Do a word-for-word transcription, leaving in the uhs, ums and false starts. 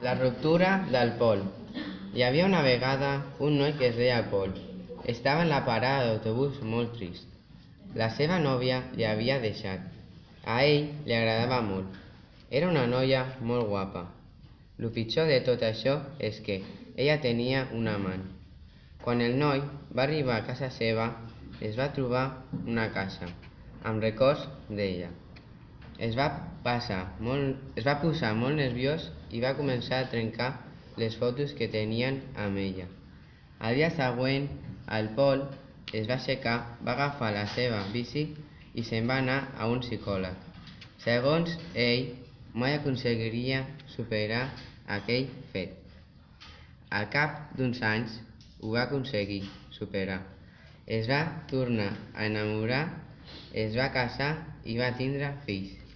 La ruptura del Pol. Hi havia una vegada un noi que es deia Pol. Estava en la parada d'autobús molt trist. La seva nòvia li havia deixat. A ell li agradava molt. Era una noia molt guapa. El pitjor de tot això és que ella tenia un amant. Quan el noi va arribar a casa seva, es va trobar una casa amb records d'ella. Es va, passar molt, es va posar molt nerviós i va començar a trencar les fotos que tenien amb ella. Al dia següent, el Pol es va aixecar, va agafar la seva bici i se'n va anar a un psicòleg. Segons ell, mai aconseguiria superar aquell fet. Al cap d'uns anys, ho va aconseguir superar. Es va tornar a enamorar, es va casar i va tindre fills.